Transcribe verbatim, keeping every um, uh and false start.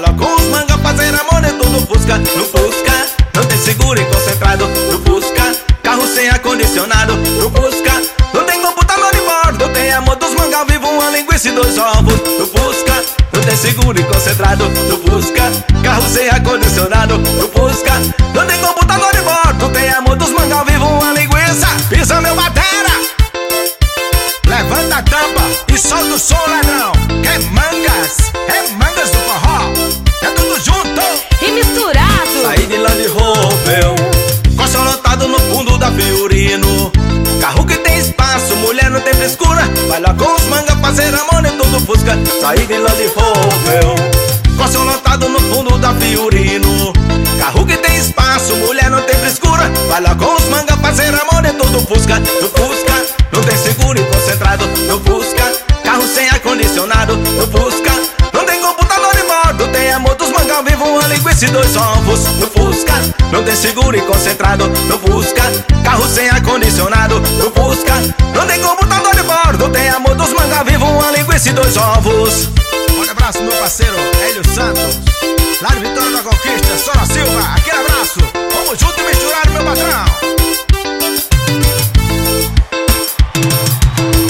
lá com os manga fazer amor dentro do Fusca. No Fusca não tem seguro e concentrado. No Fusca, carro sem ar-condicionado. No Fusca não tem computador de bordo. Tem amor dos manga ao vivo, uma linguiça e dois ovos. No Fusca não tem seguro e concentrado. No Fusca, carro sem ar-condicionado. No Fusca não tem computador de bordo. Tem amor dos manga ao vivo, uma linguiça. Pisa meu batera, levanta a tampa e solta o som, ladrão. É mangas, é mangas do forró. É tudo junto e misturado. Saí de Land Rover, colchão lotado no fundo da Fiorino. Carro que tem espaço, mulher não tem frescura. Vai lá com os manga fazer amor dentro do Fusca. Saí de Land Rover, colchão lotado no fundo da Fiorino. Carro que tem espaço, mulher não tem frescura. Vai lá com os manga fazer amor dentro do Fusca. No Fusca não tem seguro e concentrado. No Fusca, carro sem ar-condicionado. No Fusca não tem computador de bordo. Tem amor dos manga ao vivo, uma linguiça e dois ovos. No Fusca não tem seguro e concentrado. No Fusca, carro sem ar-condicionado. No Fusca não tem computador de bordo. Tem amor dos manga ao vivo, uma linguiça e dois ovos. Um abraço meu parceiro Hélio Santos, lá de Vitória da Conquista, Sora Silva. Aquele abraço, vamos junto e misturado meu patrão.